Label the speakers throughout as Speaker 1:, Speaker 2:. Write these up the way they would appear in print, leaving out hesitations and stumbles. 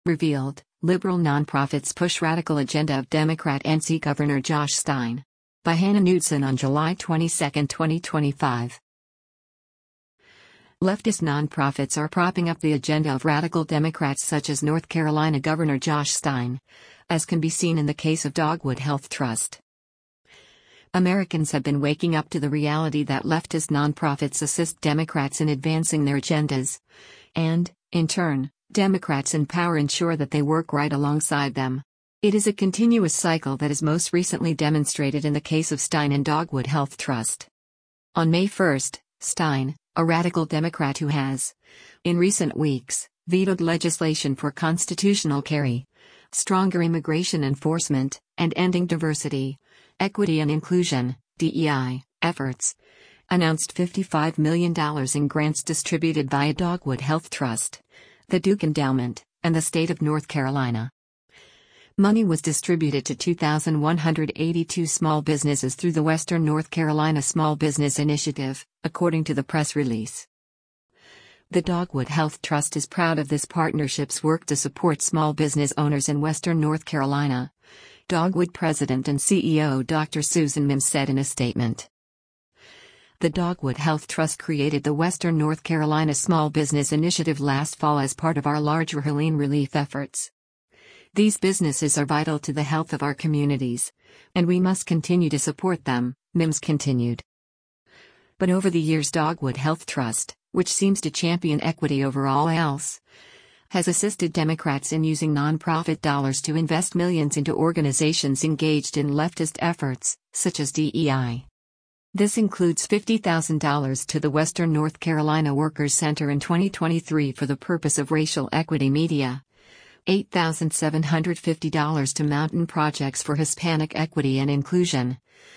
Speaker 1: Revealed, liberal nonprofits push radical agenda of Democrat NC Governor Josh Stein. By Hannah Knudsen on July 22, 2025. Leftist nonprofits are propping up the agenda of radical Democrats such as North Carolina Governor Josh Stein, as can be seen in the case of Dogwood Health Trust. Americans have been waking up to the reality that leftist nonprofits assist Democrats in advancing their agendas, and, in turn, Democrats in power ensure that they work right alongside them. It is a continuous cycle that is most recently demonstrated in the case of Stein and Dogwood Health Trust. On May 1, Stein, a radical Democrat who has, in recent weeks, vetoed legislation for constitutional carry, stronger immigration enforcement, and ending diversity, equity and inclusion, DEI, efforts, announced $55 million in grants distributed via Dogwood Health Trust, the Duke Endowment, and the state of North Carolina. Money was distributed to 2,182 small businesses through the Western North Carolina Small Business Initiative, according to the press release. The Dogwood Health Trust is proud of this partnership's work to support small business owners in Western North Carolina, Dogwood President and CEO Dr. Susan Mims said in a statement. The Dogwood Health Trust created the Western North Carolina Small Business Initiative last fall as part of our larger Helene relief efforts. These businesses are vital to the health of our communities, and we must continue to support them, Mims continued. But over the years, Dogwood Health Trust, which seems to champion equity over all else, has assisted Democrats in using nonprofit dollars to invest millions into organizations engaged in leftist efforts, such as DEI. This includes $50,000 to the Western North Carolina Workers Center in 2023 for the purpose of racial equity media, $8,750 to Mountain Projects for Hispanic Equity and Inclusion,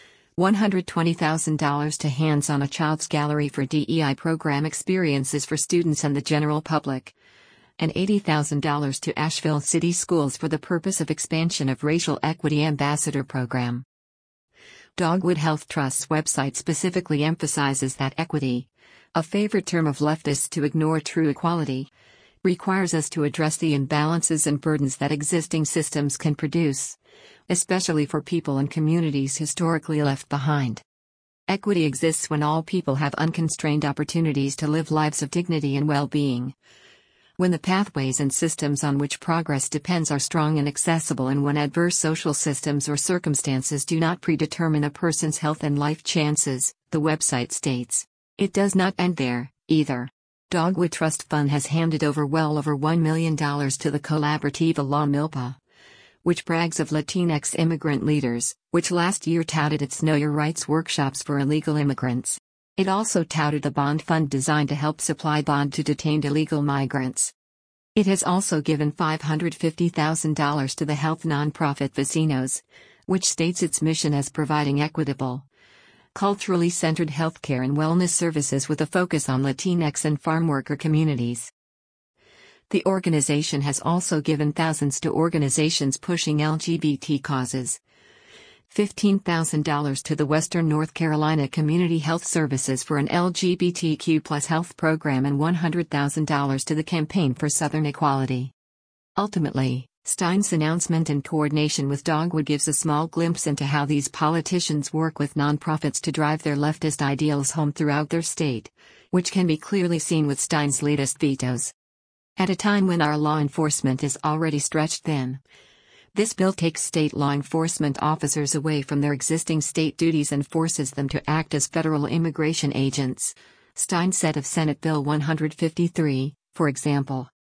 Speaker 1: $120,000 to Hands on a Child's Gallery for DEI program experiences for students and the general public, and $80,000 to Asheville City Schools for the purpose of expansion of Racial Equity Ambassador Program. Dogwood Health Trust's website specifically emphasizes that equity, a favorite term of leftists to ignore true equality, requires us to address the imbalances and burdens that existing systems can produce, especially for people and communities historically left behind. Equity exists when all people have unconstrained opportunities to live lives of dignity and well-being, when the pathways and systems on which progress depends are strong and accessible, and when adverse social systems or circumstances do not predetermine a person's health and life chances, the website states. It does not end there, either. Dogwood Trust Fund has handed over well over $1 million to the Colaborativa La Milpa, which brags of Latinx immigrant leaders, which last year touted its Know Your Rights workshops for illegal immigrants. It also touted the bond fund designed to help supply bond to detained illegal migrants. It has also given $550,000 to the health nonprofit Vecinos, which states its mission as providing equitable, culturally centered healthcare and wellness services with a focus on Latinx and farm worker communities. The organization has also given thousands to organizations pushing LGBT causes, $15,000 to the Western North Carolina Community Health Services for an LGBTQ+ health program, and $100,000 to the Campaign for Southern Equality. Ultimately, Stein's announcement in coordination with Dogwood gives a small glimpse into how these politicians work with nonprofits to drive their leftist ideals home throughout their state, which can be clearly seen with Stein's latest vetoes. At a time when our law enforcement is already stretched thin, this bill takes state law enforcement officers away from their existing state duties and forces them to act as federal immigration agents, Stein said of Senate Bill 153, for example.